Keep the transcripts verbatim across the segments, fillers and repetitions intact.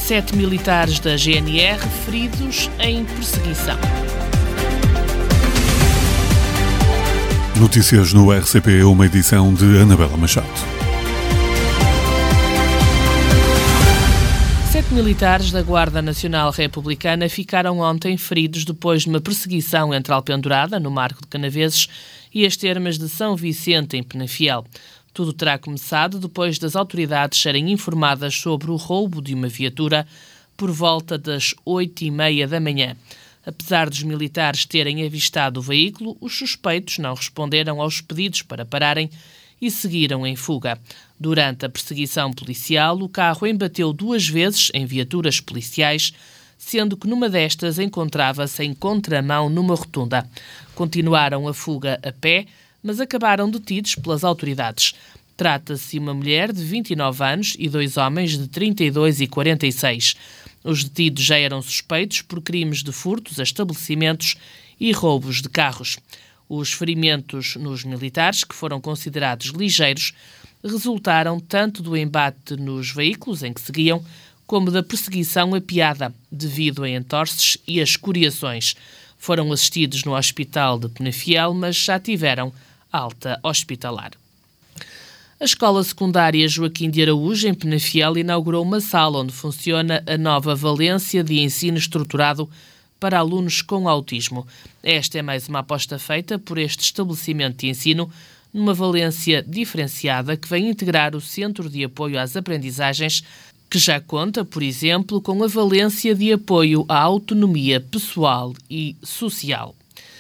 Sete militares da G N R feridos em perseguição. Notícias no R C P, uma edição de Anabela Machado. Sete militares da Guarda Nacional Republicana ficaram ontem feridos depois de uma perseguição entre Alpendurada, no Marco de Canaveses, e as termas de São Vicente, em Penafiel. Tudo terá começado depois das autoridades serem informadas sobre o roubo de uma viatura por volta das oito e meia da manhã. Apesar dos militares terem avistado o veículo, os suspeitos não responderam aos pedidos para pararem e seguiram em fuga. Durante a perseguição policial, o carro embateu duas vezes em viaturas policiais, sendo que numa destas encontrava-se em contramão numa rotunda. Continuaram a fuga a pé, mas acabaram detidos pelas autoridades. Trata-se de uma mulher de vinte e nove anos e dois homens de trinta e dois e quarenta e seis. Os detidos já eram suspeitos por crimes de furtos a estabelecimentos e roubos de carros. Os ferimentos nos militares, que foram considerados ligeiros, resultaram tanto do embate nos veículos em que seguiam, como da perseguição apiada, devido a entorces e a escoriações. Foram assistidos no hospital de Penafiel, mas já tiveram alta hospitalar. A Escola Secundária Joaquim de Araújo, em Penafiel, inaugurou uma sala onde funciona a nova valência de ensino estruturado para alunos com autismo. Esta é mais uma aposta feita por este estabelecimento de ensino numa valência diferenciada que vem integrar o Centro de Apoio às Aprendizagens, que já conta, por exemplo, com a valência de apoio à autonomia pessoal e social.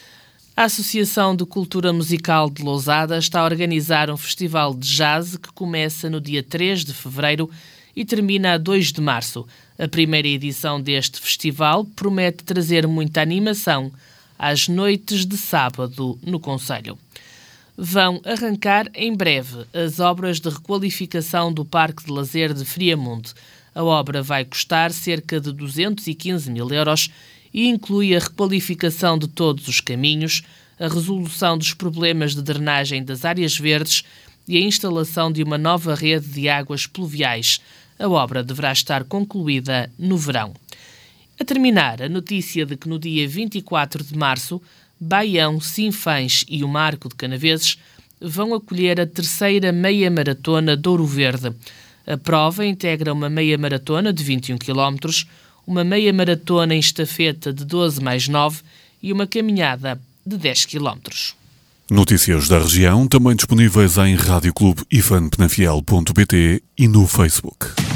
A Associação de Cultura Musical de Lousada está a organizar um festival de jazz que começa no dia três de fevereiro e termina a dois de março. A primeira edição deste festival promete trazer muita animação às noites de sábado no concelho. Vão arrancar em breve as obras de requalificação do Parque de Lazer de Friamundo. A obra vai custar cerca de duzentos e quinze mil euros e inclui a requalificação de todos os caminhos, a resolução dos problemas de drenagem das áreas verdes e a instalação de uma nova rede de águas pluviais. A obra deverá estar concluída no verão. A terminar, a notícia de que no dia vinte e quatro de março, Baião, Sinfãs e o Marco de Canaveses vão acolher a terceira meia-maratona de Ouro Verde. A prova integra uma meia-maratona de vinte e um quilómetros, uma meia-maratona em estafeta de doze mais nove e uma caminhada de dez quilómetros. Notícias da região, também disponíveis em rádio clube ifan penafiel ponto pt e no Facebook.